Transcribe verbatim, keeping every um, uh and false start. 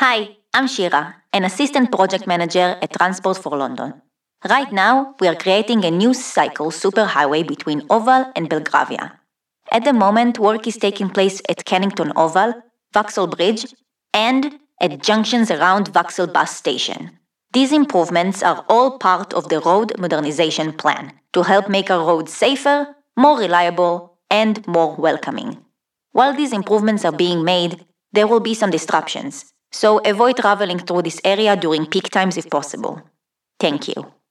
Hi, I'm Shira, an assistant project manager at Transport for London. Right now, we are creating a new cycle superhighway between Oval and Belgravia. At the moment, work is taking place at Kennington Oval, Vauxhall Bridge, and at junctions around Vauxhall Bus Station. These improvements are all part of the road modernization plan to help make our roads safer, more reliable, and more welcoming. While these improvements are being made, there will be some disruptions, so avoid traveling through this area during peak times if possible. Thank you.